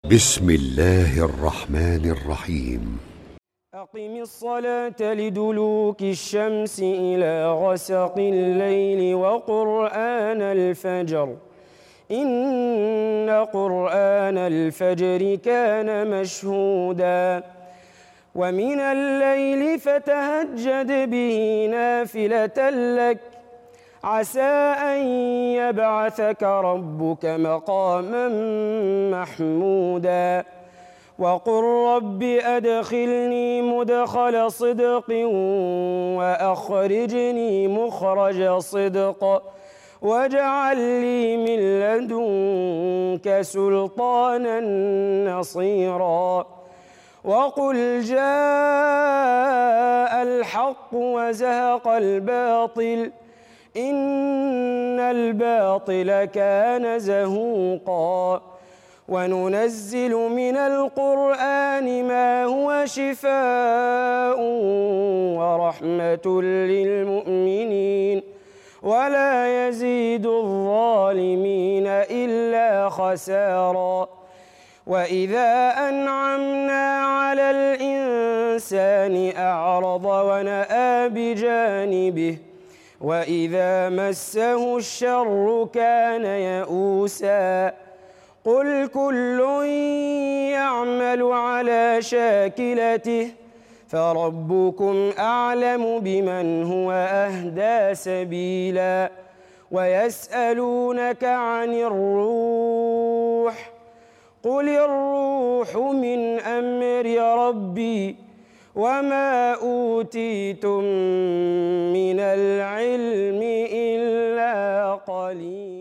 بسم الله الرحمن الرحيم. أقم الصلاة لدلوك الشمس إلى غسق الليل وقرآن الفجر إن قرآن الفجر كان مشهودا ومن الليل فتهجد به نافلة لك عسى أن يبعثك ربك مقاما محمودا وقل رب أدخلني مدخل صدق وأخرجني مخرج صدق واجعل لي من لدنك سلطانا نصيرا وقل جاء الحق وزهق الباطل إن الباطل كان زهوقا وننزل من القرآن ما هو شفاء ورحمة للمؤمنين ولا يزيد الظالمين إلا خسارا وإذا أنعمنا على الإنسان أعرض ونأى بجانبه وإذا مسه الشر كان يئوسا قل كل يعمل على شاكلته فربكم أعلم بمن هو أهدى سبيلا ويسألونك عن الروح قل الروح من أمر ربي وما أوتيتم من العلم إلا قليلا.